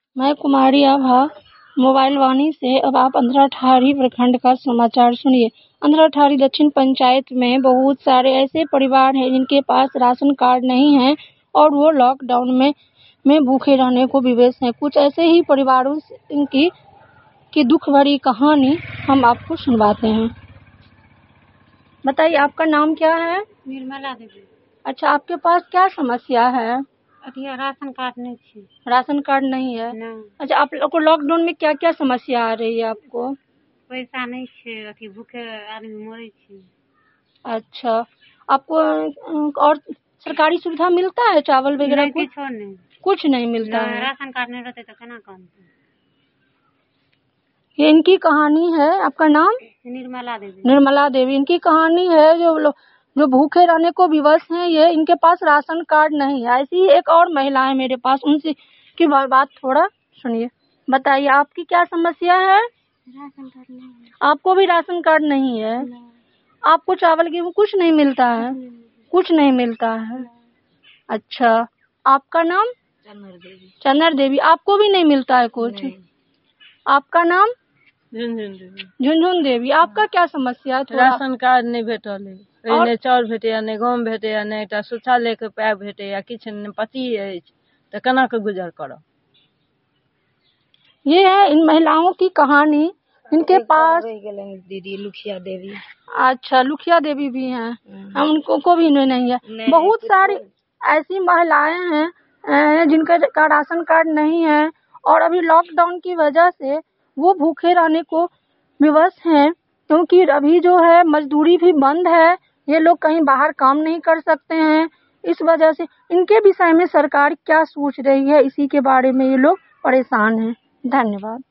मैं कुमारी आभा मोबाइल वाणी से। अब आप अंधराठारी प्रखंड का समाचार सुनिए। अंधराठारी दक्षिण पंचायत में बहुत सारे ऐसे परिवार हैं जिनके पास राशन कार्ड नहीं है और वो लॉकडाउन में भूखे रहने को विवश हैं। कुछ ऐसे ही परिवारों की दुख भरी कहानी हम आपको सुनवाते हैं। बताइए, आपका नाम क्या है? निर्मला देवी। अच्छा, आपके पास क्या समस्या है? राशन कार्ड नहीं थी। राशन कार्ड नहीं है? नहीं। अच्छा, आप लोग को लॉकडाउन में क्या क्या समस्या आ रही है आपको? पैसा नहीं छे, भूखे आदमी मरे छे। अच्छा, आपको और सरकारी सुविधा मिलता है? चावल वगैरह कुछ नहीं मिलता है। राशन कार्ड नहीं रहते तो केना काम? ये इनकी कहानी है। आपका नाम? निर्मला देवी। निर्मला देवी, इनकी कहानी है। जो भूखे रहने को विवश हैं, ये इनके पास राशन कार्ड नहीं है। ऐसी ही एक और महिला है मेरे पास, उनसे की बात थोड़ा सुनिए। बताइए, आपकी क्या समस्या है? राशन कार्ड नहीं है। आपको भी राशन कार्ड नहीं है? आपको चावल गेहूँ कुछ नहीं मिलता है? कुछ नहीं मिलता है। अच्छा, आपका नाम? चन्नर देवी। चन्नर देवी, आपको भी नहीं मिलता है कुछ? आपका नाम? झुनझुन देवी। झुनझुन देवी, आपका क्या समस्या है? राशन कार्ड नहीं भेटल है। ने चाउर भेटैया, ने गहूम भेटैया, ने एकटा शौचालय के पाइप भेटैया, किछु नहि पति अछि तऽ केना के गुजर करब? ये है इन महिलाओं की कहानी। इनके पास दीदी लुखिया देवी। अच्छा, लुखिया देवी भी हैं। उनको को भी नहीं है। बहुत सारी ऐसी महिलाएं हैं जिनका राशन कार्ड नहीं है और अभी लॉकडाउन की वजह से वो भूखे रहने को विवश हैं, क्योंकि अभी जो है मजदूरी भी बंद है। ये लोग कहीं बाहर काम नहीं कर सकते हैं। इस वजह से इनके विषय में सरकार क्या सोच रही है, इसी के बारे में ये लोग परेशान हैं। धन्यवाद।